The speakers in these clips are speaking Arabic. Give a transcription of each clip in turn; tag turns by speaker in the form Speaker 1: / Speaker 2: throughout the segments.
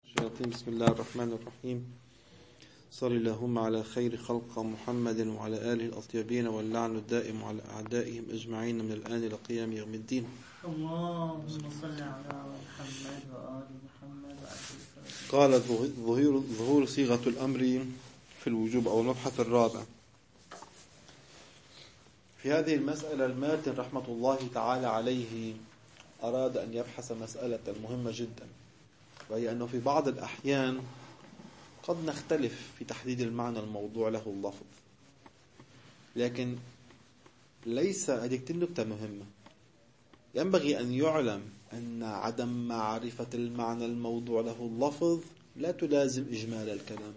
Speaker 1: الشياطين. بسم الله الرحمن الرحيم. صل اللهم على خير خلق محمد وعلى آله الأطيبين، واللعن الدائم على أعدائهم أجمعين من الآن إلى قيام يوم الدين.
Speaker 2: اللهم صل على محمد وآل محمد.
Speaker 1: قال ظهور صيغة الأمر في الوجوب، أو المبحث الرابع. في هذه المسألة الماتن رحمة الله تعالى عليه أراد أن يبحث مسألة مهمة جدا، وهي أنه في بعض الأحيان قد نختلف في تحديد المعنى الموضوع له اللفظ، لكن ليس هذه نكتة مهمة. ينبغي أن يعلم أن عدم معرفة المعنى الموضوع له اللفظ لا تلازم إجمال الكلام.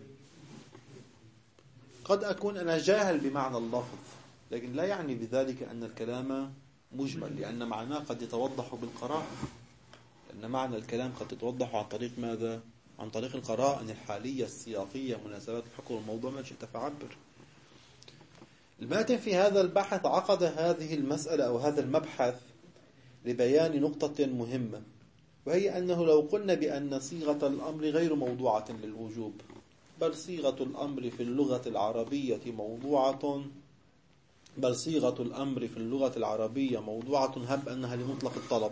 Speaker 1: قد أكون أنا جاهل بمعنى اللفظ، لكن لا يعني بذلك أن الكلام مجمل، لأن معناه قد يتوضح بالقراءة، لأن معنى الكلام قد يتوضح عن طريق ماذا؟ عن طريق القرائن الحالية السياقية، مناسبات الحكم الموضوع، ما شئت فعبر. الماتن في هذا البحث عقد هذه المسألة أو هذا المبحث لبيان نقطة مهمة، وهي أنه لو قلنا بأن صيغة الأمر غير موضوعة للوجوب، بل صيغة الأمر في اللغة العربية موضوعة، هب أنها لمطلق الطلب،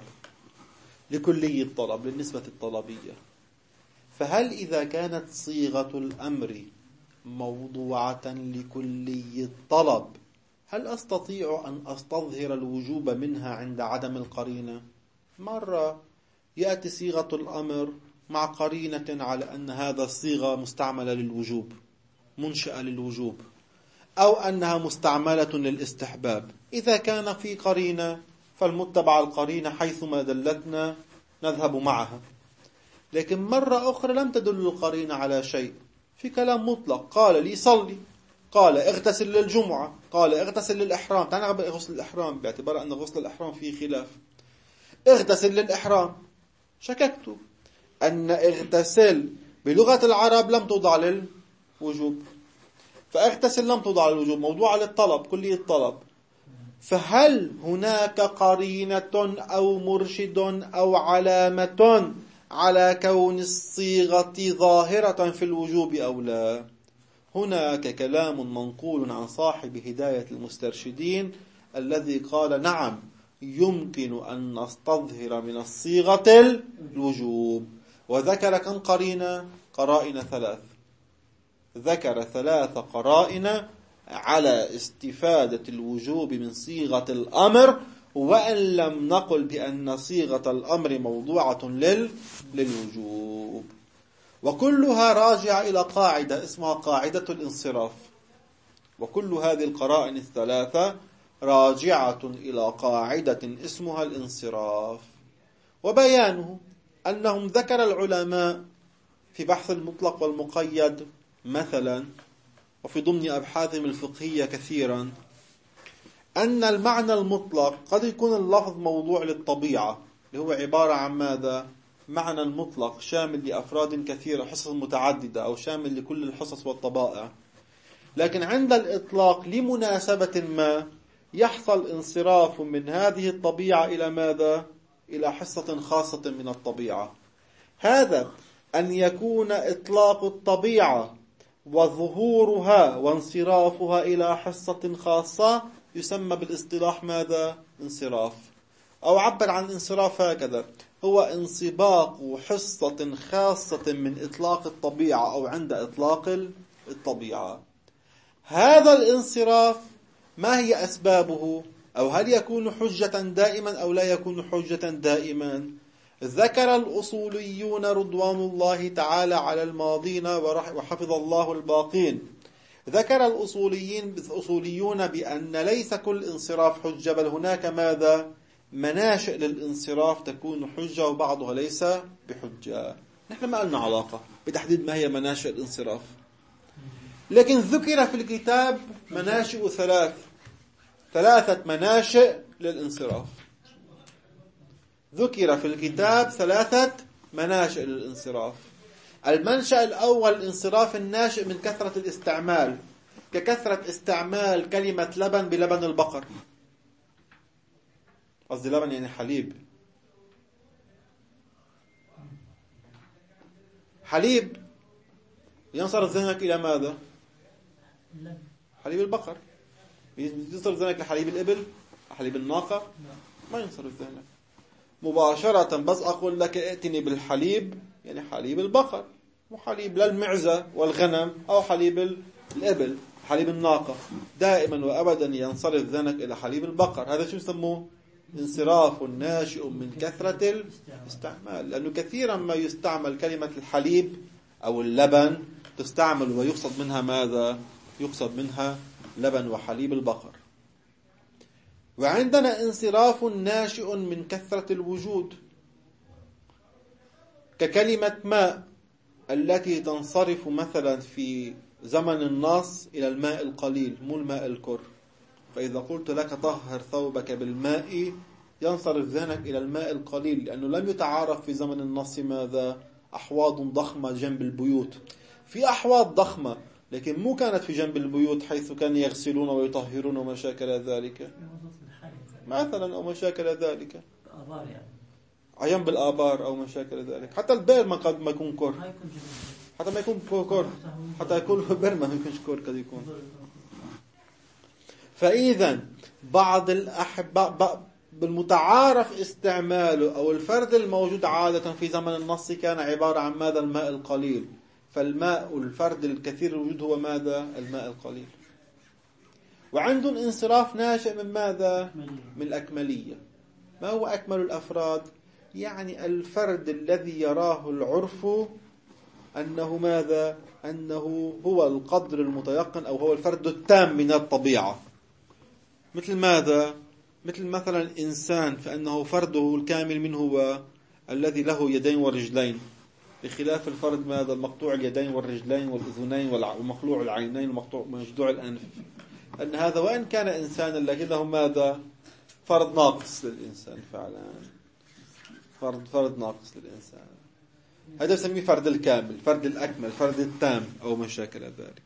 Speaker 1: لكلي الطلب، للنسبة الطلبية. فهل إذا كانت صيغة الأمر موضوعة لكلي الطلب، هل أستطيع أن أستظهر الوجوب منها عند عدم القرينة؟ مرة يأتي صيغة الأمر مع قرينة على أن هذا الصيغة مستعملة للوجوب، منشأة للوجوب، أو أنها مستعملة للاستحباب. إذا كان في قرينة فالمتبع القرينة حيثما دلتنا نذهب معها. لكن مرة أخرى لم تدل القرينة على شيء، في كلام مطلق، قال لي صلي، قال اغتسل للجمعة، قال اغتسل للإحرام. تعال نقبل غسل الإحرام باعتبار أن غسل الإحرام فيه خلاف. اغتسل للإحرام، شككت أن اغتسل بلغة العرب لم توضع للوجوب، فاغتسل لم توضع للوجوب، موضوع للطلب، كلية الطلب. فهل هناك قرينة أو مرشد أو علامة على كون الصيغة ظاهرة في الوجوب أو لا؟ هناك كلام منقول عن صاحب هداية المسترشدين الذي قال نعم، يمكن أن نستظهر من الصيغة الوجوب، وذكر كم قرينة؟ قرائن ثلاث. ذكر 3 قرائن على استفادة الوجوب من صيغة الأمر، وأن لم نقل بأن صيغة الأمر موضوعة للوجوب. وكلها راجعة إلى قاعدة اسمها قاعدة الانصراف. وكل هذه القرائن ال3 راجعة إلى قاعدة اسمها الانصراف. وبيانه أنهم ذكر العلماء في بحث المطلق والمقيد مثلا، وفي ضمن أبحاثهم الفقهية كثيرا، أن المعنى المطلق قد يكون اللفظ موضوع للطبيعة، اللي هو عبارة عن ماذا؟ معنى المطلق شامل لأفراد كثيرة، حصص متعددة، أو شامل لكل الحصص والطبائع. لكن عند الإطلاق لمناسبة ما يحصل انصراف من هذه الطبيعة إلى ماذا؟ إلى حصة خاصة من الطبيعة. هذا أن يكون إطلاق الطبيعة وظهورها وانصرافها إلى حصة خاصة يسمى بالاصطلاح ماذا؟ انصراف. أو عبر عن انصراف هكذا: هو انصباق حصة خاصة من إطلاق الطبيعة أو عند إطلاق الطبيعة. هذا الانصراف ما هي أسبابه؟ أو هل يكون حجة دائما أو لا يكون حجة دائما؟ ذكر الأصوليون رضوان الله تعالى على الماضين وحفظ الله الباقين، ذكر الأصوليون بأن ليس كل انصراف حجة، بل هناك ماذا؟ مناشئ للانصراف تكون حجة، وبعضها ليس بحجة. نحن ما لنا علاقة بتحديد ما هي مناشئ الانصراف، لكن ذكر في الكتاب مناشئ 3 مناشئ للانصراف. ذكر في الكتاب 3 مناشئ للانصراف. المنشأ الأول الانصراف الناشئ من كثرة الاستعمال، ككثرة استعمال كلمة لبن بلبن البقر. قصدي لبن يعني حليب. حليب ينصرف ذهنك إلى ماذا؟
Speaker 2: لا.
Speaker 1: حليب البقر. ينصرف ذهنك لحليب الإبل، حليب الناقة، ما ينصرف ذهنك مباشرة. بس أقول لك ائتني بالحليب، يعني حليب البقر، وحليب للمعزة والغنم، أو حليب الإبل، حليب الناقة، دائما وأبدا ينصرف ذهنك إلى حليب البقر. هذا شو يسموه؟ انصراف ناشئ من كثرة الاستعمال، لأنه كثيرا ما يستعمل كلمة الحليب أو اللبن، تستعمل ويقصد منها ماذا؟ يقصد منها لبن وحليب البقر. وعندنا انصراف ناشئ من كثرة الوجود، ككلمة ماء التي تنصرف مثلا في زمن النص إلى الماء القليل، مو الماء الكر. فإذا قلت لك طهر ثوبك بالماء، ينصرف ذهنك إلى الماء القليل، لأنه لم يتعارف في زمن النص ماذا؟ أحواض ضخمة جنب البيوت. في أحواض ضخمة لكن مو كانت في جنب البيوت حيث كانوا يغسلون ويطهرون وما شاكل ذلك مثلا، أو ما شاكل ذلك، عيان بالآبار أو ما شاكل ذلك. حتى البئر ما قد ما يكون كور، حتى ما يكون كور، حتى يكون بئر ما يكونش كور قد يكون. فإذا بعض الأحباء بالمتعارف استعماله أو الفرد الموجود عادة في زمن النص كان عبارة عن ماذا؟ الماء القليل. فالماء الفرد الكثير الوجود هو ماذا؟ الماء القليل. وعندهم انصراف ناشئ من ماذا؟ من الأكملية. ما هو أكمل الأفراد؟ يعني الفرد الذي يراه العرف أنه ماذا؟ أنه هو القدر المتيقن، أو هو الفرد التام من الطبيعة. مثل ماذا؟ مثل مثلا الإنسان، فأنه فرده الكامل منه هو الذي له يدين ورجلين، بخلاف الفرد ماذا؟ المقطوع اليدين والرجلين والأذنين والمخلوع العينين والمقطوع مجدوع الأنف. أن هذا وإن كان إنسانا لكنه ماذا؟ فرد ناقص للإنسان فعلا، فرد ناقص للإنسان. هذا يسميه فرد الكامل، فرد الأكمل، فرد التام، أو ما شاكل ذلك.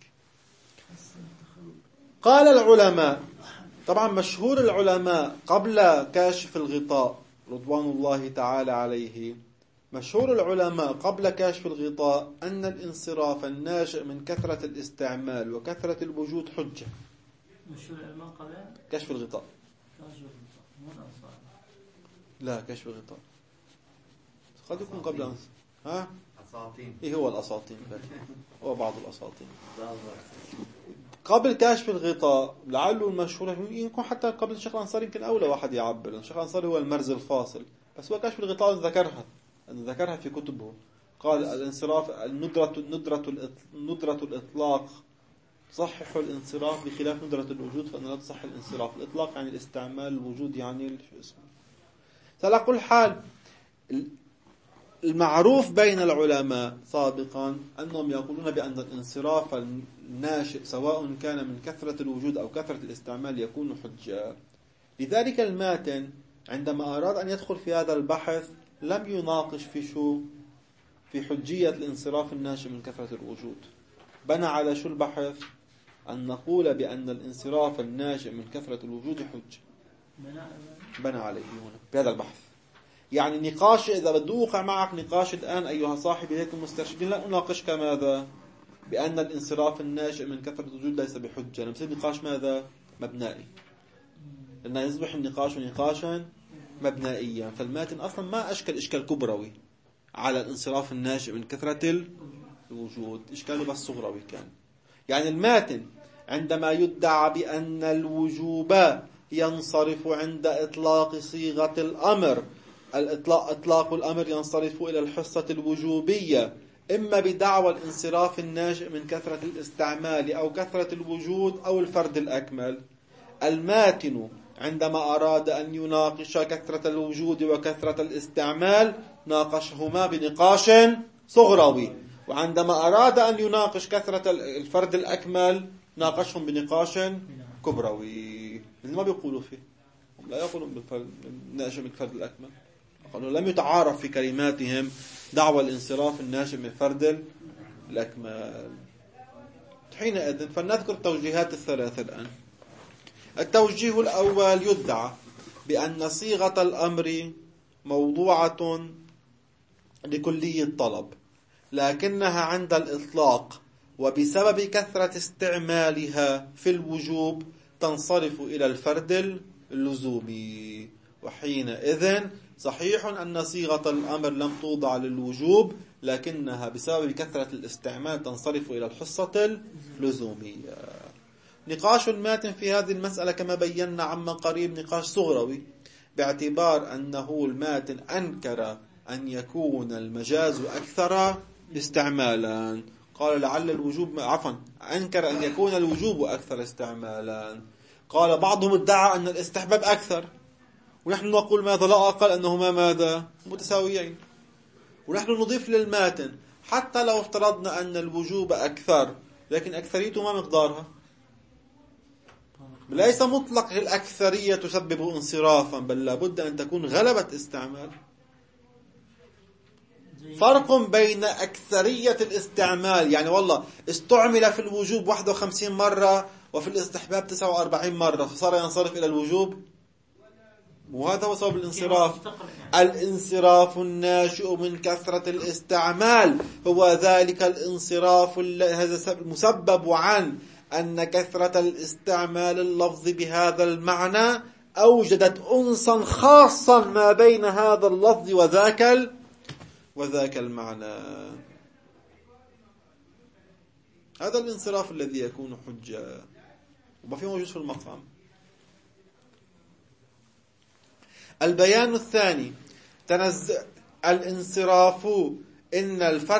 Speaker 1: قال العلماء، طبعا مشهور العلماء قبل كاشف الغطاء رضوان الله تعالى عليه، مشهور العلماء قبل كاشف الغطاء أن الانصراف الناشئ من كثرة الاستعمال وكثرة الوجود حجة.
Speaker 2: مشهور العلماء قبل
Speaker 1: كشف الغطاء. لا، كشف الغطاء قد يكون قبل أنس. ها؟ أساطين. إيه هو الأساطين؟ هو بعض الأساطين. قبل كشف الغطاء لعله المشهور، يمكن حتى قبل الشيخ الأنصاري، يمكن أولى واحد يعبر. الشيخ الأنصاري هو المرز الفاصل، بس هو كشف الغطاء ذكرها في كتبه. قال الانصراف ندرة الإطلاق تصحح الانصراف بخلاف ندرة الوجود، فإن لا تصح الانصراف. الإطلاق يعني الاستعمال، الوجود يعني شو اسمه. على كل حال المعروف بين العلماء سابقا أنهم يقولون بأن الانصراف الناشئ سواء كان من كثرة الوجود أو كثرة الاستعمال يكون حجة. لذلك الماتن عندما أراد أن يدخل في هذا البحث لم يناقش في حجية الانصراف الناشئ من كثرة الوجود. بنى على شو البحث؟ أن نقول بأن الانصراف الناشئ من كثرة الوجود حجة. بنى عليه هنا بهذا البحث. يعني نقاش، إذا بدي أوقع معك نقاش الآن أيها صاحبي هيك المسترشدين، لا أناقشك ماذا؟ بأن الانصراف الناشئ من كثرة الوجود ليس بحجة. نمسك نقاش ماذا؟ مبنائي، لأنه يصبح النقاش نقاشا مبنائيا. فالماتن أصلا ما أشكل إشكال كبروي على الانصراف الناشئ من كثرة الوجود، إشكاله بس صغروي كان. يعني الماتن عندما يدعى بأن الوجوب ينصرف عند إطلاق صيغة الأمر، إطلاق الأمر ينصرف إلى الحصة الوجوبية، إما بدعوى الانصراف الناشئ من كثرة الاستعمال أو كثرة الوجود أو الفرد الأكمل. الماتن عندما أراد أن يناقش كثرة الوجود وكثرة الاستعمال ناقشهما بنقاش صغروي، وعندما أراد أن يناقش كثرة الفرد الأكمل ناقشهم بنقاش كبروي. ما بيقولوا فيه، لا يقولون بالناشئ من الفرد الأكمل، قالوا لم يتعارف في كلماتهم دعوى الانصراف الناشئ من الفرد الأكمل. حينئذ فلنذكر التوجيهات الثلاثة الآن. التوجيه الأول يدعى بأن صيغة الأمر موضوعة لكلي الطلب، لكنها عند الإطلاق وبسبب كثرة استعمالها في الوجوب تنصرف إلى الفرد اللزومي. وحينئذ صحيح أن صيغة الأمر لم توضع للوجوب، لكنها بسبب كثرة الاستعمال تنصرف إلى الحصة اللزومية. نقاش الماتن في هذه المسألة كما بينا عما قريب نقاش صغروي، باعتبار أنه الماتن أنكر أن يكون المجاز أكثر استعمالا. قال لعل الوجوب أنكر أن يكون الوجوب أكثر استعمالا. قال بعضهم ادعى أن الاستحباب أكثر، ونحن نقول ماذا؟ لا أقل أنهما ماذا؟ متساويين. ونحن نضيف للماتن حتى لو افترضنا أن الوجوب أكثر، لكن أكثريته ما مقدارها؟ ليس مطلق الأكثرية تسبب انصرافا، بل لابد أن تكون غلبة استعمال. فرق بين أكثرية الاستعمال، يعني والله استعمل في الوجوب 51 مرة وفي الاستحباب 49 مرة فصار ينصرف إلى الوجوب، وهذا هو سبب الانصراف. الانصراف الناشئ من كثرة الاستعمال هو ذلك الانصراف هذا مسبب عن أن كثرة الاستعمال اللفظ بهذا المعنى أوجدت أنسا خاصا ما بين هذا اللفظ وذاك المعنى. هذا الانصراف الذي يكون حجة وما في موجود في المقام. البيان الثاني الانصراف إن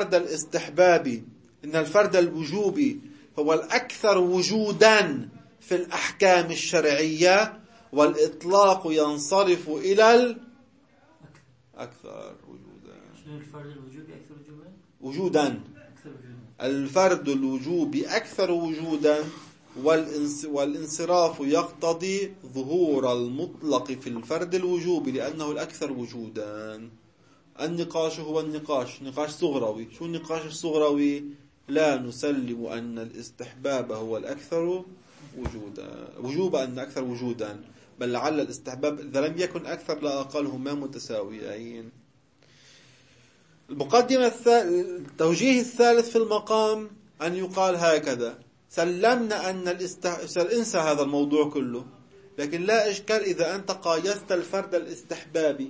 Speaker 1: الفرد الوجوبي هو الأكثر وجودا في الأحكام الشرعية، والإطلاق ينصرف إلى الأكثر وجودا.
Speaker 2: شنو الفرد الوجوبي أكثر
Speaker 1: وجودا؟ الفرد الوجوبي أكثر وجودا، والانصراف يقتضي ظهور المطلق في الفرد الوجوبي لأنه الأكثر وجودا. النقاش هو نقاش صغروي. شو النقاش الصغروي؟ لا نسلم أن الاستحباب هو الأكثر وجوبا أن أكثر وجودا، بل لعل الاستحباب إذا لم يكن أكثر لا أقلهما متساويين. المقدمة التوجيه الثالث في المقام أن يقال هكذا: سلمنا أن انسى هذا الموضوع كله، لكن لا إشكال إذا أنت قايست الفرد الاستحبابي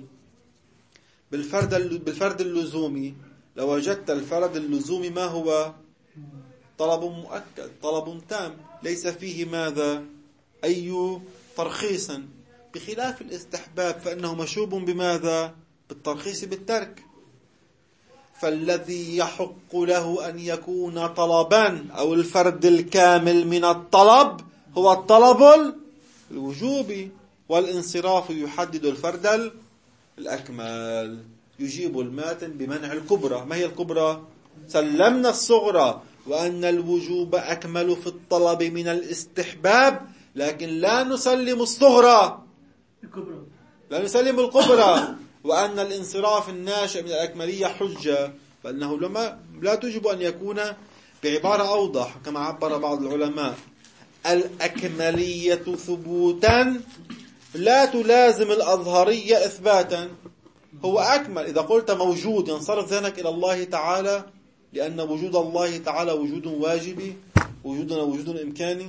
Speaker 1: بالفرد اللزومي، لو وجدت الفرد اللزومي ما هو؟ طلب مؤكد، طلب تام، ليس فيه ماذا؟ أي ترخيص، بخلاف الاستحباب فإنه مشوب بماذا؟ بالترخيص بالترك. فالذي يحق له أن يكون طلبا أو الفرد الكامل من الطلب هو الطلب الوجوبي، والانصراف يحدد الفرد الأكمل. يجيب الماتن بمنع الكبرى. ما هي الكبرى؟ سلمنا الصغرى وأن الوجوب أكمل في الطلب من الاستحباب، لكن لا نسلم الصغرى، لا نسلم الكبرى، وأن الانصراف الناشئ من الأكملية حجة، فإنه لا تجب أن يكون بعبارة أوضح كما عبر بعض العلماء: الأكملية ثبوتا لا تلازم الأظهرية إثباتا. هو أكمل. إذا قلت موجود ينصرف ذهنك إلى الله تعالى، لأن وجود الله تعالى وجود واجبي، وجودنا وجود إمكاني،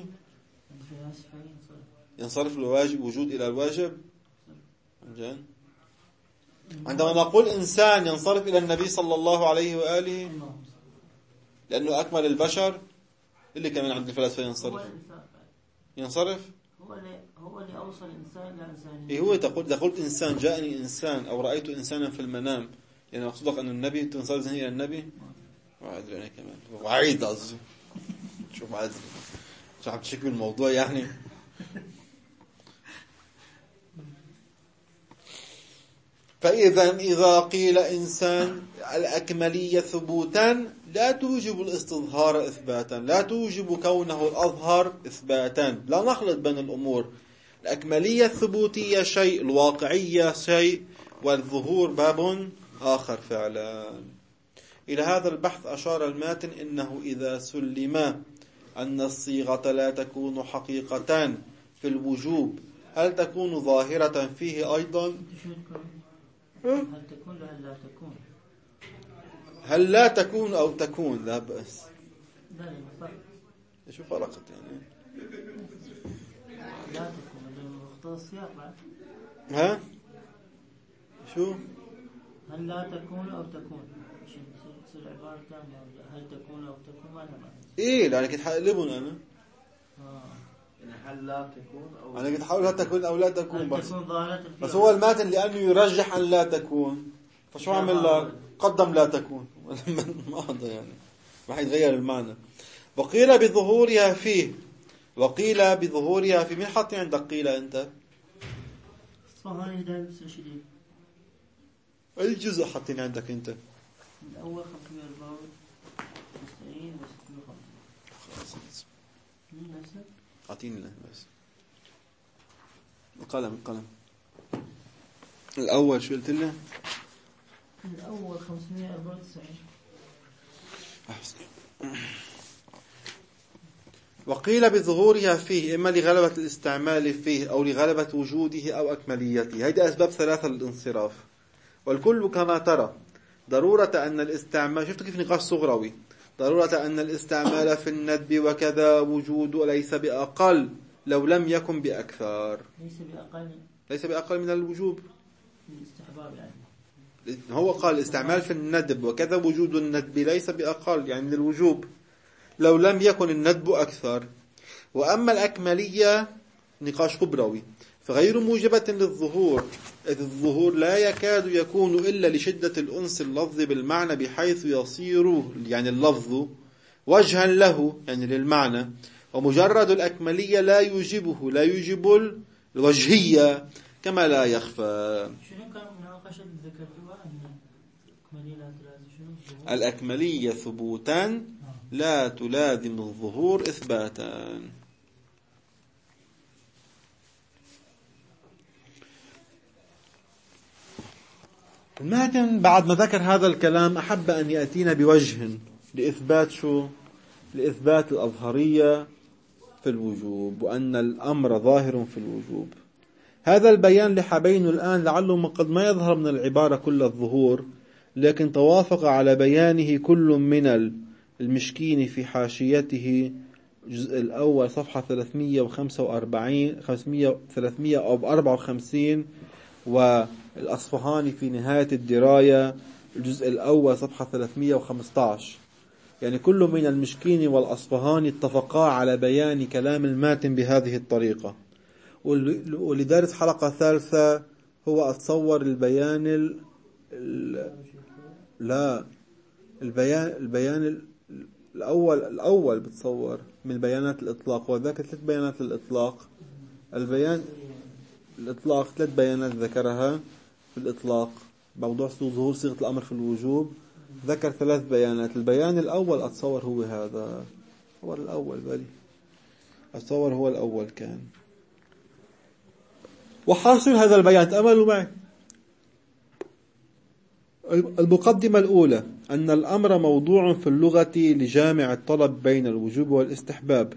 Speaker 1: ينصرف الواجب وجود إلى الواجب. عندما نقول إنسان ينصرف إلى النبي صلى الله عليه وآله لأنه أكمل البشر، اللي كمان عند الفلاسفة ينصرف
Speaker 2: هو اللي أوصل إنسان لإنسان.
Speaker 1: إيه هو إذا قلت إنسان جاءني إنسان أو رأيت إنسانا في المنام، يعني مقصودك أن النبي تنصرف ذهني إلى النبي؟ وعيد أنا كمان وعيد أصدي شوف عادي شو عم تشكل الموضوع يعني. إذا قيل إنسان الأكملية ثبوتا لا توجب الاستظهار إثباتا، لا توجب كونه الأظهر إثباتا. لا نخلط بين الأمور. الأكملية الثبوتية شيء، الواقعية شيء، والظهور باب آخر فعلا. إلى هذا البحث أشار الماتن: إنه إذا سلم أن الصيغة لا تكون حقيقة في الوجوب، هل تكون ظاهرة فيه أيضا؟
Speaker 2: هل تكون لا تكون؟
Speaker 1: هل لا تكون أو تكون لا بأس.
Speaker 2: لا لا فرق.
Speaker 1: شو فرقت يعني؟
Speaker 2: لا تكون مقتضى السياق بعد.
Speaker 1: ها؟ شو؟
Speaker 2: هل لا تكون أو تكون تصير عبارة كاملة. هل تكون أو تكون ما لها معنى.
Speaker 1: إيه لأن كنت حقلبهم أنا.
Speaker 3: يعني هل لا تكون أو
Speaker 1: أنا كنت حقول لا تكون أو لا تكون
Speaker 2: هل
Speaker 1: بس.
Speaker 2: تكون ظاهرة
Speaker 1: بس هو الماتن لأنه يرجح أن لا تكون، فشو عمل لك؟ قدم لا تكون. ما هذا يعني راح يتغير المعنى. وقيل بظهورها فيه، وقيل بظهورها في. مين حاطين عندك قيل أنت؟
Speaker 2: الصهاينة دائما بس شديد.
Speaker 1: أي جزء حاطين عندك أنت؟
Speaker 2: الأول 594 و 650.
Speaker 1: خلاص
Speaker 2: نفسه؟
Speaker 1: أعطيني له بس القلم. الأول شو قلت له؟
Speaker 2: الأول 594.
Speaker 1: أحسن. وقيل بظهورها فيه إما لغلبة الاستعمال فيه أو لغلبة وجوده أو أكمليته. هيدا أسباب ثلاثة للانصراف. والكل كما ترى ضرورة أن الاستعمال، شفتوا كيف نقاش صغروي، ضرورة أن الاستعمال في الندب وكذا وجود ليس بأقل لو لم يكن بأكثر. ليس بأقل من الوجوب.
Speaker 2: الاستحباب يعني.
Speaker 1: هو قال الاستعمال في الندب وكذا وجود الندب ليس بأقل يعني من الوجوب لو لم يكن الندب أكثر. وأما الأكملية نقاش كبروي فغير موجبة للظهور، إذ الظهور لا يكاد يكون إلا لشدة الأنس اللفظ بالمعنى بحيث يصير يعني اللفظ وجها له يعني للمعنى. ومجرد الأكملية لا يوجب الوجهية كما لا يخفى.
Speaker 2: شنو كان مناقشة ذكرتوها أن الأكملية لا تلازم شنو؟
Speaker 1: الأكملية ثبوتا لا تلازم الظهور إثباتا. الماتن بعد ما ذكر هذا الكلام أحب أن يأتينا بوجه لإثبات شو؟ لإثبات الأظهرية في الوجوب وأن الأمر ظاهر في الوجوب. هذا البيان لحبين الآن لعله قد ما يظهر من العبارة كل الظهور، لكن توافق على بيانه كل من المشكين في حاشيته الجزء الأول صفحة 354 والأصفهاني في نهاية الدراية الجزء الأول صفحة 315. يعني كل من المشكين والأصفهاني اتفقا على بيان كلام الماتن بهذه الطريقة. ولدارس حلقة ثالثة هو أتصور البيان البيان الأول بتصور من بيانات الإطلاق، وذاك 3 بيانات للإطلاق. البيان الإطلاق 3 بيانات ذكرها في الإطلاق موضوع ظهور صيغة الأمر في الوجوب، ذكر 3 بيانات. البيان الأول أتصور هو هذا، هو الأول بالي أتصور هو الأول كان. وحاصل هذا البيان تأملوا معي. المقدمة الأولى أن الأمر موضوع في اللغة لجامع الطلب بين الوجوب والاستحباب،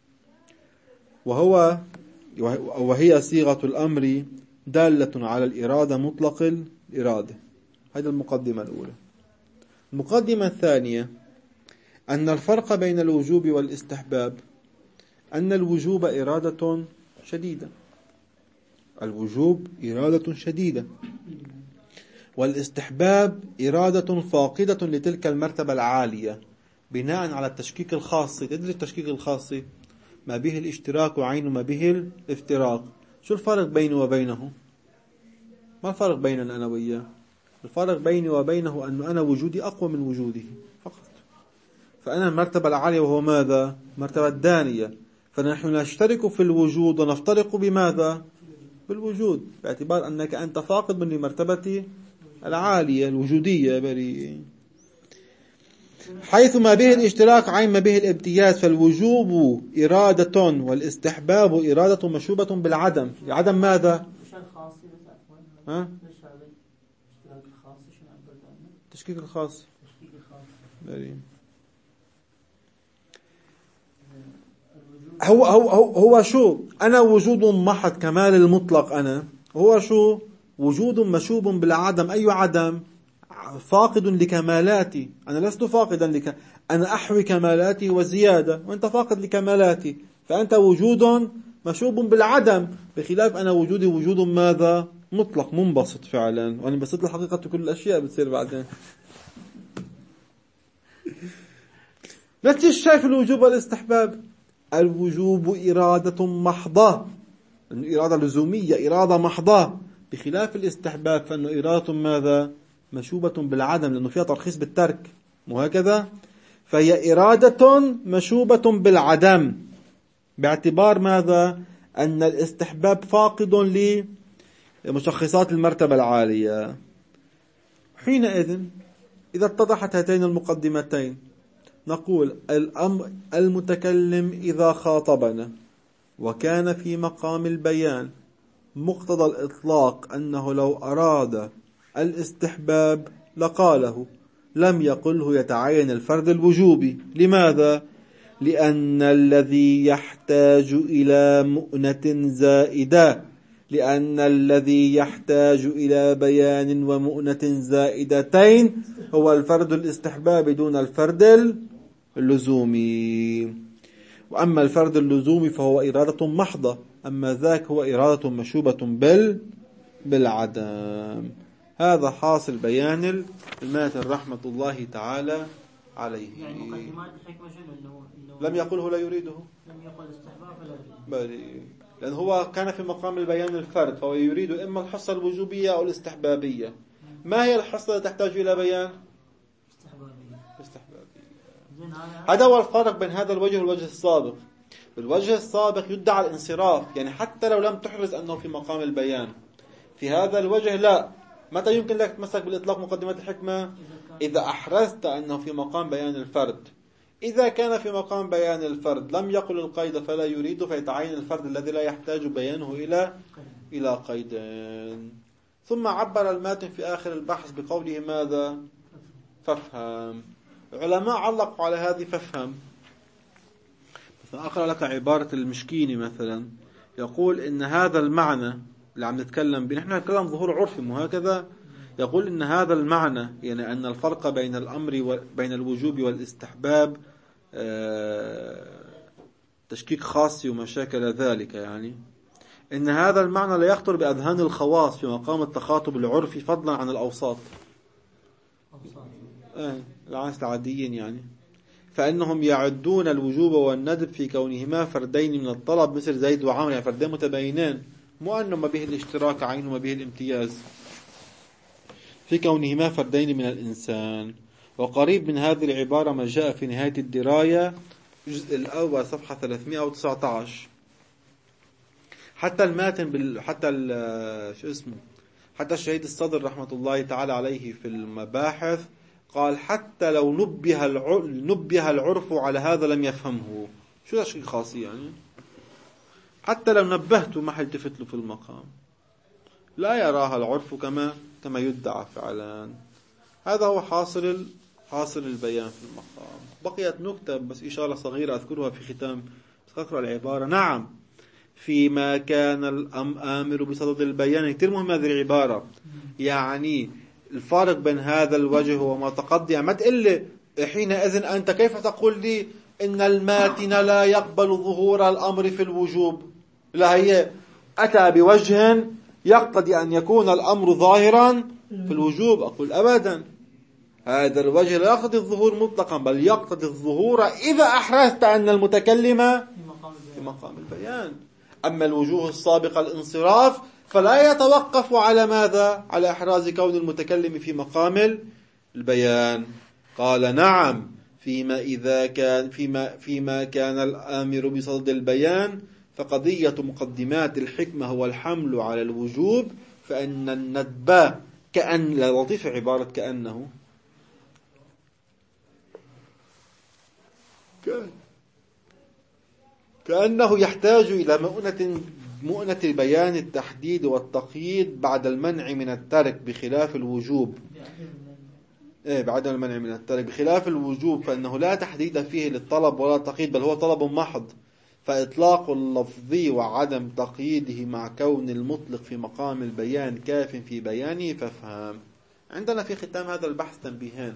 Speaker 1: وهي صيغة الأمر دالة على الإرادة مطلق الإرادة. هذه المقدمة الأولى. المقدمة الثانية أن الفرق بين الوجوب والاستحباب أن الوجوب إرادة شديدة، الوجوب إرادة شديدة، والاستحباب إرادة فاقدة لتلك المرتبة العالية بناء على التشكيك الخاصي. تدري التشكيك الخاصي ما به الاشتراك وعين ما به الافتراق. شو الفرق بيني وبينه؟ ما الفرق بيننا أنا وياه؟ الفرق بيني وبينه أن أنا وجودي أقوى من وجوده فقط. فأنا المرتبة العالية وهو ماذا؟ مرتبة دانية. فنحن نشترك في الوجود ونفترق بماذا؟ بالوجود، باعتبار أنك أنت فاقد من مرتبتي العالية الوجودية بريء. حيث ما به الاشتراك عين ما به الامتياز، فالوجوب إرادة والاستحباب إرادة مشوبة بالعدم. عدم ماذا؟ تشكيك الخاص بريء. هو شو؟ أنا وجود محض كمال المطلق. أنا هو شو؟ وجود مشوب بالعدم. أي عدم؟ فاقد لكمالاتي، أنا لست فاقدا لك، أنا أحوي كمالاتي وزيادة، وأنت فاقد لكمالاتي، فأنت وجود مشوب بالعدم، بخلاف أنا وجودي وجود ماذا؟ مطلق منبسط فعلا، وأنا بسط الحقيقة كل الأشياء بتصير بعدين. نفس الشيء في الوجوب والاستحباب. الوجوب إرادة محضة، إرادة لزومية، إرادة محضة، بخلاف الاستحباب فإنه إرادة ماذا؟ مشوبة بالعدم، لأنه فيها ترخيص بالترك، وهكذا. فهي إرادة مشوبة بالعدم، باعتبار ماذا؟ أن الاستحباب فاقد لمشخصات المرتبة العالية. حينئذ إذا اتضحت هاتين المقدمتين نقول المتكلم إذا خاطبنا وكان في مقام البيان مقتضى الإطلاق أنه لو أراد الاستحباب لقاله، لم يقله يتعين الفرد الوجوبي. لماذا؟ لأن الذي يحتاج إلى مؤنة زائدة، لأن الذي يحتاج إلى بيان ومؤنة زائدتين هو الفرد الاستحبابي دون الفرد اللزومي. وأما الفرد اللزومي فهو إرادة محضة، أما ذاك هو إرادة مشوبة بالعدم. هذا حاصل بيان الماتن رحمة الله تعالى عليه.
Speaker 2: يعني مقدمات الحكمة شنو؟
Speaker 1: لم يقله لا يريده،
Speaker 2: لم يقل استحباب فلا
Speaker 1: بل لأن هو كان في مقام البيان الفرد، فهو يريد إما الحصة الوجوبية أو الاستحبابية. ما هي الحصة التي تحتاج إلى بيان؟ استحبابية. هذا هو الفرق بين هذا الوجه والوجه السابق. بالوجه السابق يدعى الانصراف، يعني حتى لو لم تحرز أنه في مقام البيان. في هذا الوجه لا. متى يمكن لك تمسك بالإطلاق مقدمات الحكمة؟ إذا أحرزت أنه في مقام بيان الفرد. إذا كان في مقام بيان الفرد لم يقل القيد فلا يريد، فيتعين الفرد الذي لا يحتاج بيانه إلى قيد. ثم عبر الماتن في آخر البحث بقوله ماذا؟ فافهم. العلماء علقوا على هذه فافهم. مثلا أقرأ لك عبارة المشكيني مثلا، يقول إن هذا المعنى اللي عم نتكلم به، نحن نتكلم ظهور عرفي وهكذا، يقول إن هذا المعنى يعني أن الفرق بين الأمر وبين الوجوب والاستحباب تشكيك خاص ومشاكل ذلك، يعني إن هذا المعنى لا يخطر بأذهان الخواص في مقام التخاطب العرفي فضلا عن الأوساط الناس العاديين، يعني فإنهم يعدون الوجوب والندب في كونهما فردين من الطلب مثل زيد وعمر، يعني فردين متباينين، مو أنه ما به الاشتراك عين وما به الامتياز، في كونهما فردين من الإنسان. وقريب من هذه العبارة ما جاء في نهاية الدراية الجزء الأول صفحة 319. حتى الماتن حتى الشهيد الصدر رحمة الله تعالى عليه في المباحث قال حتى لو نبه العرف على هذا لم يفهمه. شو ده شيء خاص يعني؟ حتى لو نبهته ما حيلتفت له في المقام، لا يراها العرف كما يدعى فعلا. هذا هو حاصل البيان في المقام. بقيت نكتة بس إشارة صغيرة أذكرها في ختام، أقرأ العبارة. نعم، فيما كان الآمر بصدد البيان. كتير مهم هذه العبارة، يعني الفارق بين هذا الوجه وما تقضي. ما تقول لي حينئذ أنت كيف تقول لي إن الماتن لا يقبل ظهور الأمر في الوجوب؟ لا، هي أتى بوجه يقتضي أن يكون الأمر ظاهرا في الوجوب. أقول أبدا، هذا الوجه لا يقتضي الظهور مطلقا، بل يقتضي الظهور إذا أحرزت أن المتكلم في مقام البيان. أما الوجوه السابقة الانصراف فلا يتوقف على ماذا؟ على إحراز كون المتكلم في مقام البيان. قال نعم، فيما كان الآمر بصدد البيان فقضية مقدمات الحكمة هو الحمل على الوجوب، فإن الندب لا لطيف عبارة كأنه يحتاج إلى مؤنة بيان التحديد والتقييد بعد المنع من الترك، بخلاف الوجوب. بعد المنع من الترك بخلاف الوجوب فإنه لا تحديد فيه للطلب ولا تقييد، بل هو طلب محض. فإطلاق اللفظي وعدم تقييده مع كون المطلق في مقام البيان كاف في بيانه فافهم. عندنا في ختام هذا البحث تنبيهان.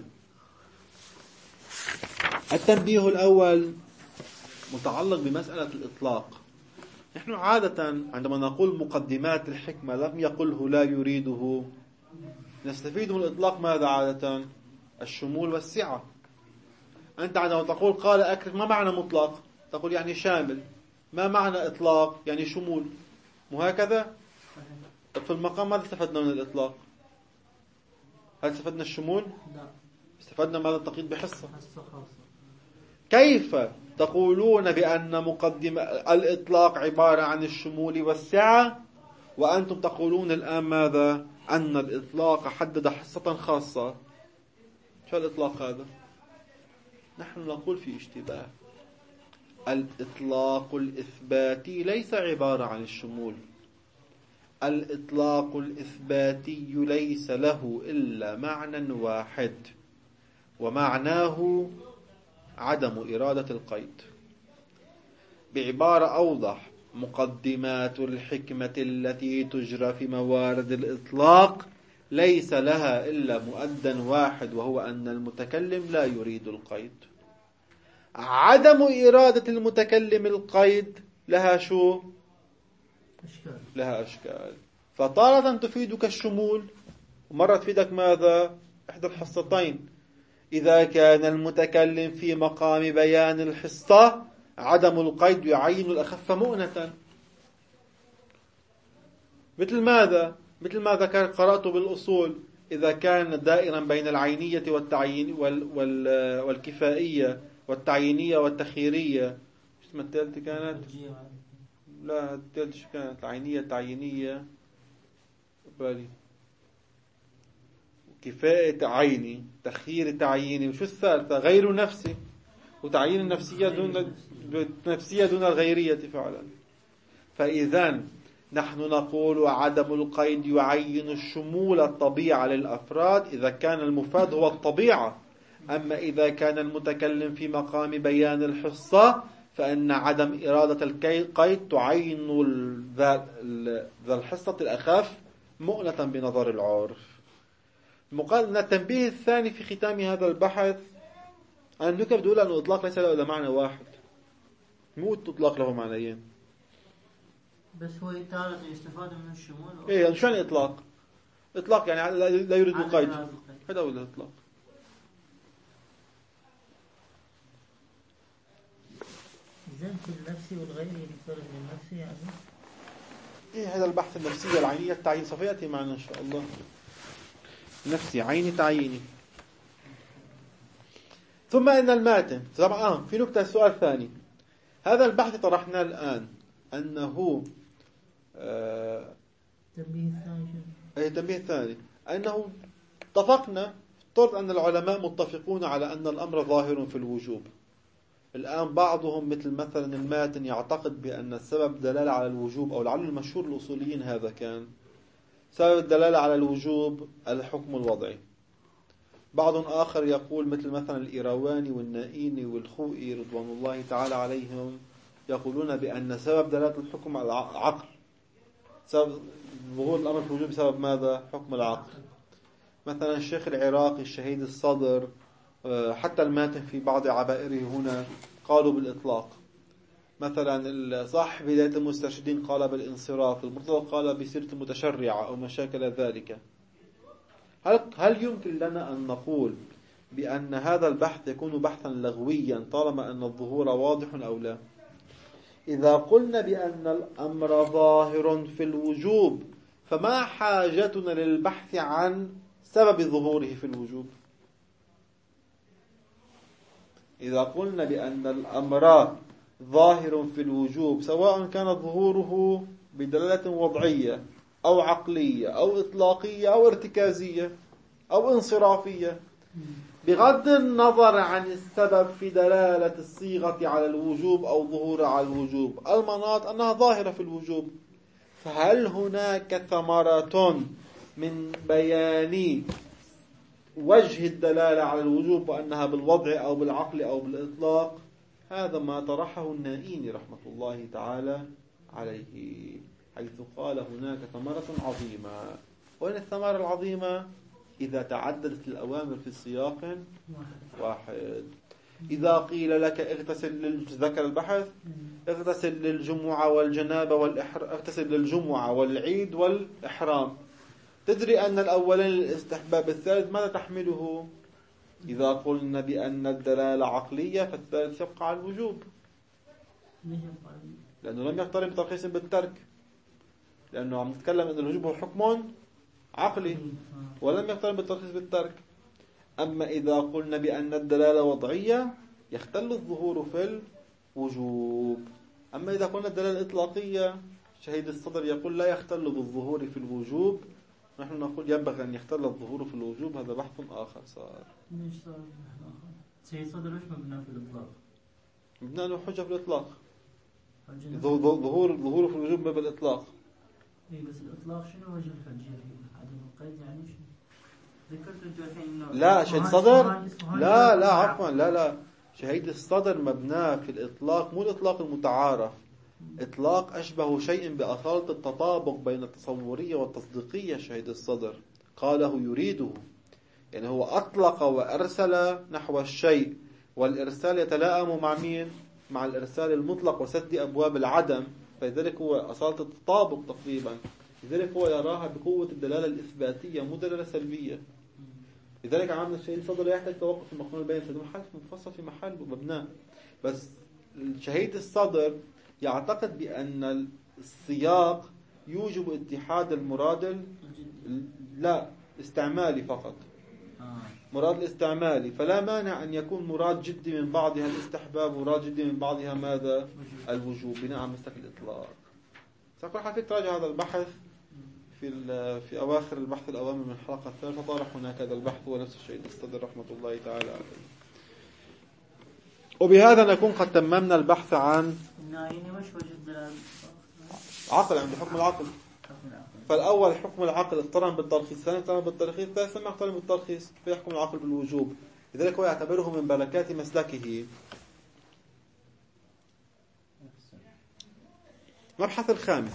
Speaker 1: التنبيه الأول متعلق بمسألة الإطلاق. نحن عادة عندما نقول مقدمات الحكمة لم يقله لا يريده، نستفيد من الإطلاق ماذا عادة؟ الشمول والسعة. أنت عندما تقول قال أكرم، ما معنى مطلق؟ تقول يعني شامل. ما معنى إطلاق؟ يعني شمول. وهكذا في المقام ماذا استفدنا من الإطلاق؟ هل استفدنا الشمول؟
Speaker 2: لا.
Speaker 1: استفدنا ماذا؟ التقييد بحصة.
Speaker 2: حصة خاصة.
Speaker 1: كيف تقولون بأن مقدمة الإطلاق عبارة عن الشمول والسعة، وأنتم تقولون الآن ماذا؟ أن الإطلاق حدد حصة خاصة. شو الإطلاق هذا؟ نحن نقول في اشتباه. الإطلاق الإثباتي ليس عبارة عن الشمول. الإطلاق الإثباتي ليس له إلا معنى واحد، ومعناه عدم إرادة القيد. بعبارة أوضح، مقدمات الحكمة التي تجرى في موارد الإطلاق ليس لها إلا مؤدى واحد، وهو أن المتكلم لا يريد القيد. عدم إرادة المتكلم القيد لها شو؟
Speaker 2: أشكال.
Speaker 1: لها أشكال. فطارة تفيدك الشمول، ومرة تفيدك ماذا؟ إحدى الحصتين. إذا كان المتكلم في مقام بيان الحصة، عدم القيد يعين الأخف مؤنة. مثل ماذا؟ مثل ما قرأت بالأصول، إذا كان دائرا بين العينية والتعيين والكفائية والتعيينية والتخييرية. شو اسمها الثالثة كانت؟ لا، الثالثة شو كانت؟ العينية التعيينية بالي، كفاءة عيني، تخيير تعييني، وشو الثالثة؟ غير نفسي، وتعيين النفسية دون الغيرية فعلا. فإذا نحن نقول عدم القيد يعين الشمول الطبيعة للأفراد إذا كان المفاد هو الطبيعة. أما إذا كان المتكلم في مقام بيان الحصة فإن عدم إرادة القيد تعين ذا الحصة الأخف مؤنة بنظر العرف. التنبيه الثاني في ختام هذا البحث، أن نكب دول أن الإطلاق ليس له إلا معنى واحد، مو الإطلاق له معنيين.
Speaker 2: بس هو تارة يستفاد من الشمول.
Speaker 1: إيه، يعني شو يعني إطلاق؟ إطلاق يعني لا يريد القيد، هذا هو الإطلاق.
Speaker 2: إذن في النفسي والغيري يفرق النفسي يعني؟
Speaker 1: إيه، هذا البحث النفسية العينية التعيين سوف يأتي معنا إن شاء الله. نفسي عيني تعييني. ثم إن الماتن طبعا في نكتة، السؤال الثاني، هذا البحث طرحناه الآن أنه التنبيه الثاني أنه اتفقنا افترض أن العلماء متفقون على أن الأمر ظاهر في الوجوب. الآن بعضهم مثل مثلا الماتن يعتقد بأن السبب دلالة على الوجوب، أو لعل المشهور الأصوليين هذا كان سبب الدلالة على الوجوب الحكم الوضعي. بعض آخر يقول مثل مثلا الإيرواني والنائيني والخوئي رضوان الله تعالى عليهم، يقولون بأن سبب دلالة الحكم على العقل، سبب ظهور الأمر في الوجوب بسبب ماذا؟ حكم العقل. مثلا الشيخ العراقي الشهيد الصدر، حتى الماتن في بعض عبائره هنا قالوا بالإطلاق. مثلا صاحب بداية المسترشدين قال بالانصراف، المرتضى قال بسيرة متشرعة أو مشاكل ذلك. هل يمكن لنا أن نقول بأن هذا البحث يكون بحثا لغويا طالما أن الظهور واضح أو لا؟ إذا قلنا بأن الأمر ظاهر في الوجوب فما حاجتنا للبحث عن سبب ظهوره في الوجوب؟ إذا قلنا بأن الأمر ظاهر في الوجوب سواء كان ظهوره بدلالة وضعية أو عقلية أو إطلاقية أو ارتكازية أو انصرافية، بغض النظر عن السبب في دلالة الصيغة على الوجوب أو ظهور على الوجوب، المناط أنها ظاهرة في الوجوب، فهل هناك ثمرة من بيان وجه الدلالة على الوجوب وأنها بالوضع أو بالعقل أو بالإطلاق؟ هذا ما طرحه النائيني رحمة الله تعالى عليه، حيث قال هناك ثمرة عظيمة. وين الثمرة العظيمة؟ إذا تعددت الأوامر في سياق واحد. إذا قيل لك اغتسل ذكر البحث، اغتسل للجمعة والجنابة اغتسل للجمعة والعيد والإحرام، تدري أن الأولين الاستحباب، الثالث ماذا تحمله؟ إذا قلنا بأن الدلالة عقلية فالثالث يبقى على الوجوب، لأنه لم يقترن بترخيص بالترك، لأنه عم نتكلم أن الوجوب هو حكم عقلي ولم يقترن بالترخيص بالترك. أما إذا قلنا بأن الدلالة وضعية يختل الظهور في الوجوب. أما إذا قلنا الدلالة إطلاقية، شهيد الصدر يقول لا يختل بالظهور في الوجوب، نحن نقول ينبغي أن يختل الظهور في الوجوب. هذا بحث آخر صار.
Speaker 2: ليش صار شهيد الصدر ليش مبنى في الإطلاق؟
Speaker 1: مبنى له حجة في الإطلاق. ظهور في الوجوب باب الإطلاق.
Speaker 2: إيه بس الإطلاق شنو وجه الحجة؟ عدم القيد يعني شنو؟ ذكرت أنت الحين إنه
Speaker 1: لا شهيد الصدر لا عفوا لا شهيد الصدر مبناه في الإطلاق، مو الإطلاق المتعارف. إطلاق أشبه شيء بأصالة التطابق بين التصورية والتصديقية. شهيد الصدر قاله يريده، يعني هو أطلق وأرسل نحو الشيء، والإرسال يتلائم مع مين؟ مع الإرسال المطلق وسد أبواب العدم، فلذلك هو أصالة التطابق تقريبا. لذلك هو يراها بقوة الدلالة الإثباتية مو دلالة سلبية. لذلك عملنا الشهيد الصدر لا يحتاج توقف في المقام البين، في محل مفصل في محل ومبناه. بس الشهيد الصدر يعتقد بأن السياق يوجب اتحاد المراد لا استعمالي فقط، مراد الاستعمالي، فلا مانع أن يكون مراد جدي من بعضها الاستحباب ومراد جدي من بعضها ماذا؟ الوجوب، بناء على مسلك الإطلاق. سأقول حفيت تراجع هذا البحث في أواخر البحث الأوامر من الحلقة الثالثة، طرح هناك هذا البحث ونفس الشيء الصدر رحمة الله تعالى عليه. وبهذا نكون قد تممنا البحث عن عقل عند حكم العقل. فالأول حكم العقل اقترن بالترخيص، الثاني اقترن بالترخيص، الثالث لم يقترن بالترخيص، كيف يحكم العقل بالوجوب؟ لذلك هو يعتبره من ملكات مسلكه. مبحث الخامس: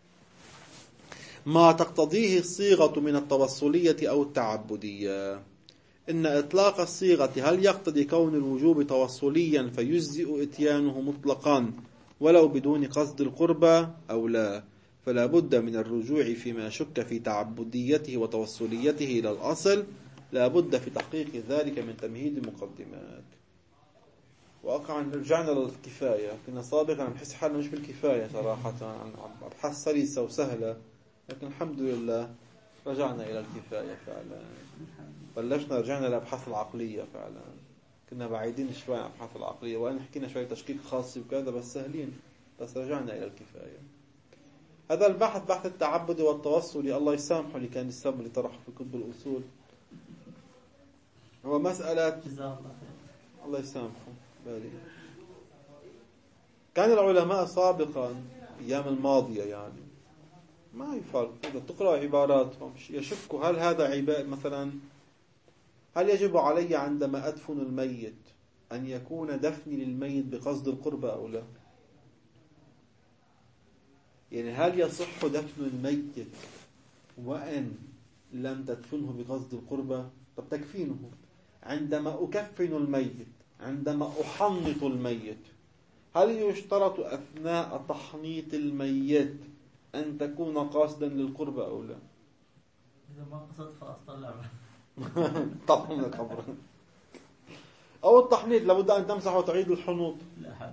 Speaker 1: ما تقتضيه الصيغة من التوصلية أو التعبدية. إن إطلاق الصيغة هل يقتضي كون الوجوب توصليا فيجزئ إتيانه مطلقا ولو بدون قصد القربى أو لا، فلا بد من الرجوع فيما شك في تعبديته وتوصليته إلى الأصل، لا بد في تحقيق ذلك من تمهيد مقدمات. واقعا رجعنا للكفاية، كنا سابقا نحس حالنا مش بالكفاية صراحة، أبحاث سلسة وسهلة، لكن الحمد لله رجعنا إلى الكفاية فعلا. رجعنا للأبحاث العقلية فعلا، كنا بعيدين شوي عن الأبحاث العقلية، وأنا حكينا شوي تشكيك خاص وكذا بس سهلين، بس رجعنا إلى الكفاية. هذا البحث بحث التعبد والتوصل، الله يسامحه اللي كان السبب اللي طرحه في كتب الأصول، هو مسألة الله يسامحه بالي. كان العلماء سابقا أيام الماضية يعني ما يفرق، إذا تقرأ عباراتهم يشكوا هل هذا عبادة مثلا، هل يجب علي عندما أدفن الميت أن يكون دفني للميت بقصد القربة أو لا؟ يعني هل يصح دفن الميت وأن لم تدفنه بقصد القربة؟ طب تكفينه عندما أكفن الميت، عندما أحنط الميت، هل يشترط أثناء تحنيط الميت أن تكون قاصدا للقربة أو لا؟
Speaker 2: إذا ما قصدت فأطلع
Speaker 1: طبعا من القبر. أو التحنيط لابد أن تمسح وتعيد الحنوط.
Speaker 2: لا.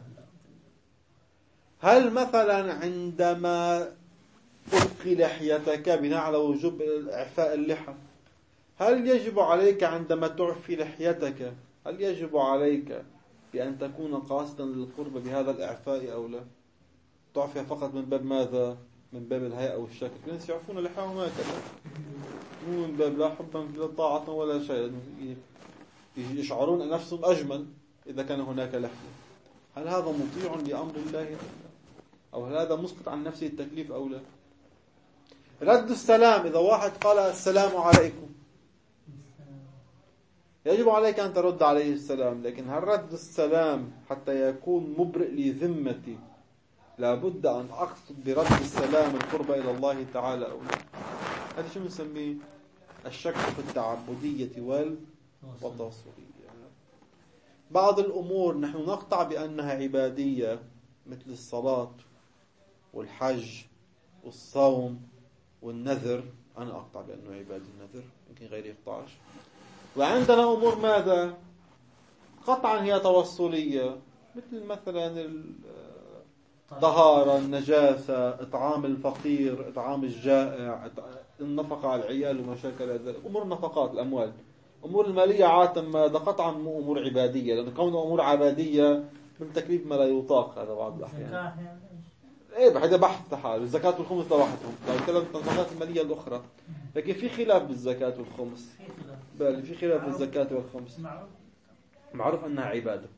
Speaker 1: هل مثلا عندما أبقي لحيتك بناء على وجوب إعفاء اللحى، هل يجب عليك عندما تعفي لحيتك، هل يجب عليك بأن تكون قاصدا للقرب بهذا الإعفاء أو لا؟ تعفي فقط من باب ماذا؟ من باب الهيئة والشكل. الناس يعفون لحاهم هكذا، مو من باب لا حبا لا طاعة ولا شيء، يشعرون أن نفسهم أجمل إذا كان هناك لحية. هل هذا مطيع لأمر الله أو هل هذا مسقط عن نفسه التكليف أو لا؟ رد السلام، إذا واحد قال السلام عليكم يجب عليك أن ترد عليه السلام، لكن هل رد السلام حتى يكون مبرئ لذمتي لابد أن أقصد برد السلام القرب إلى الله تعالى أو لا؟ هذا شو نسميه؟ الشك في التعبدية والتوصلية. بعض الأمور نحن نقطع بأنها عبادية مثل الصلاة والحج والصوم والنذر. أنا أقطع بأنه عبادي النذر، يمكن غيري يقطعش. وعندنا أمور ماذا؟ قطعا هي توصلية، مثل مثلا الطهارة، النجاسة، إطعام الفقير، إطعام الجائع، النفقة على العيال وما شابه ذلك. أمور النفقات، الأموال، أمور المالية عادة ماذا؟ قطعا مو أمور عبادية، لأن كون أمور عبادية من تكليف ما لا يطاق هذا بعض الأحيان. إيه بحيث بحث تحال. الزكاة والخمس لوحدهم، لو كلام التنظيمات المالية الأخرى. لكن في خلاف بالزكاة والخمس. بل في خلاف بالزكاة والخمس. معروف أنها عبادة.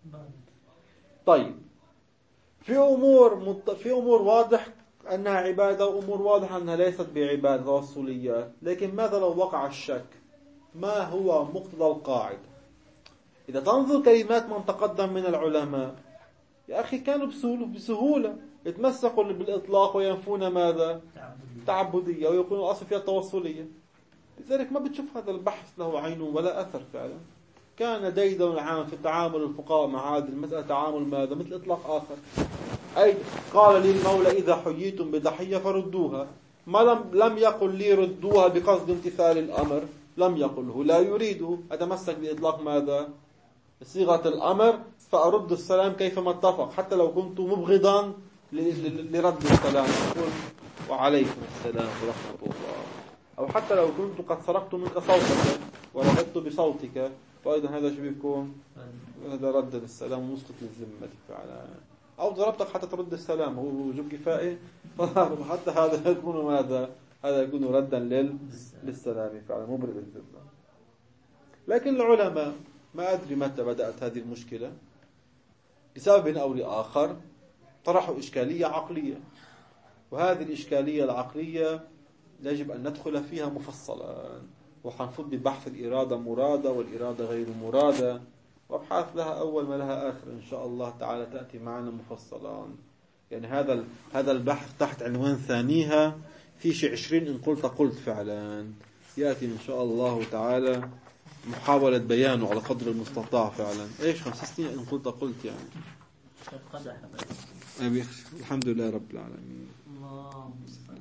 Speaker 1: طيب في أمور واضح أنها عبادة، وأمور واضح أنها ليست بعبادة توصليات. لكن ماذا لو وقع الشك؟ ما هو مقتضى القاعدة؟ إذا تنظر كلمات من تقدم من العلماء يا أخي كانوا بسهولة يتمسكوا بالإطلاق وينفون ماذا؟ تعبدية، ويقولون الأصل فيها التوصلية. لذلك ما بتشوف هذا البحث له عين ولا أثر فعلا. كان ديدا العام في تعامل الفقهاء مع هذه المسألة تعامل ماذا؟ مثل إطلاق آخر. أي قال لي المولى إذا حييتم بضحية فردوها. ما لم يقل لي ردوها بقصد امتثال الأمر، لم يقله، لا يريده. أتمسك بإطلاق ماذا؟ صيغة الأمر، فأرد السلام كيفما اتفق، حتى لو كنت مبغضا لرد السلام أقول وعليكم السلام ورحمة الله. أو حتى لو كنت قد سرقت منك صوتك ورددت بصوتك، وأيضا هذا شو بيكون؟ هذا رد السلام ومسقط للذمة فعلا. أو ضربتك حتى ترد السلام، هو وجوب كفائي، حتى هذا يكون ماذا؟ هذا يكون ردا للسلام فعلا، مبرد للذمة. لكن العلماء ما أدري متى بدأت هذه المشكلة، لسبب أو لآخر طرحوا إشكالية عقلية، وهذه الإشكالية العقلية يجب أن ندخل فيها مفصلا، وحنفض ببحث الإرادة مرادة والإرادة غير مرادة، وابحاث لها أول ما لها آخر إن شاء الله تعالى تأتي معنا مفصلا. يعني هذا البحث تحت عنوان ثانيها في شيء 20 إن قلت فعلا، يأتي إن شاء الله تعالى محاولة بيانه على قدر المستطاع فعلا. إيش 5 سنين إن قلت يعني. الحمد لله رب العالمين.